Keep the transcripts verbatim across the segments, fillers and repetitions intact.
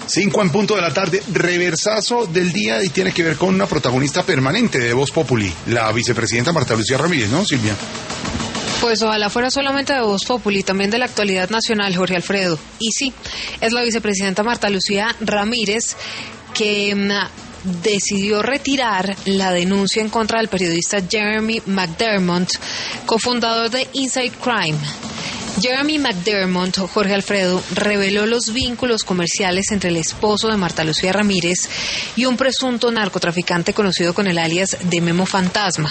Cinco en punto de la tarde, reversazo del día y tiene que ver con una protagonista permanente de Voz Populi, la vicepresidenta Marta Lucía Ramírez, ¿no, Silvia? Pues ojalá fuera solamente de Voz Populi, también de la actualidad nacional, Jorge Alfredo. Y sí, es la vicepresidenta Marta Lucía Ramírez que um, decidió retirar la denuncia en contra del periodista Jeremy McDermott, cofundador de Inside Crime. Jeremy McDermott, Jorge Alfredo, reveló los vínculos comerciales entre el esposo de Marta Lucía Ramírez y un presunto narcotraficante conocido con el alias de Memo Fantasma.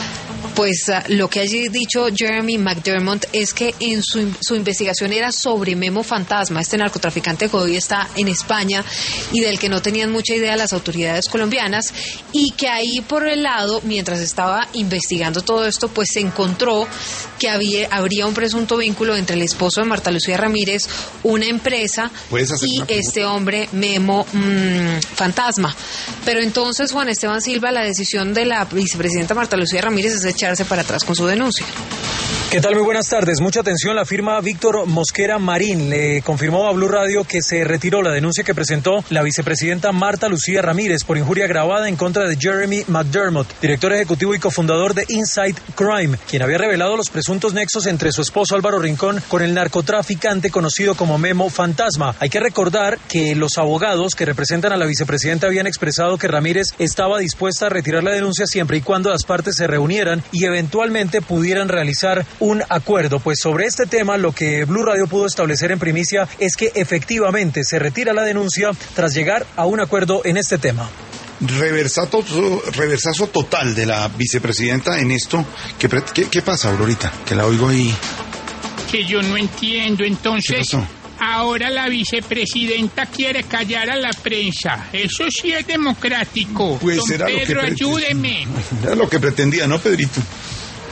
Pues uh, lo que ha dicho Jeremy McDermott es que en su, su investigación era sobre Memo Fantasma, este narcotraficante que hoy está en España y del que no tenían mucha idea las autoridades colombianas, y que ahí por el lado, mientras estaba investigando todo esto, pues se encontró que había, habría un presunto vínculo entre el esposo de Marta Lucía Ramírez, una empresa, y este hombre Memo mmm, Fantasma. Pero entonces, Juan Esteban Silva, la decisión de la vicepresidenta Marta Lucía Ramírez es echarse para atrás con su denuncia. ¿Qué tal? Muy buenas tardes. Mucha atención. La firma Víctor Mosquera Marín le confirmó a Blue Radio que se retiró la denuncia que presentó la vicepresidenta Marta Lucía Ramírez por injuria agravada en contra de Jeremy McDermott, director ejecutivo y cofundador de Inside Crime, quien había revelado los presuntos nexos entre su esposo Álvaro Rincón con el narcotraficante conocido como Memo Fantasma. Hay que recordar que los abogados que representan a la vicepresidenta habían expresado que Ramírez estaba dispuesta a retirar la denuncia siempre y cuando las partes se reunieran y eventualmente pudieran realizar un acuerdo. Pues sobre este tema lo que Blue Radio pudo establecer en primicia es que efectivamente se retira la denuncia tras llegar a un acuerdo en este tema. Reversazo, reversazo total de la vicepresidenta en esto. ¿Qué, qué, qué pasa, Aurorita? Que la oigo ahí. Que yo no entiendo, entonces... Ahora la vicepresidenta quiere callar a la prensa. Eso sí es democrático. Pues Don era Pedro, lo que ayúdeme. Era lo que pretendía, ¿no, Pedrito?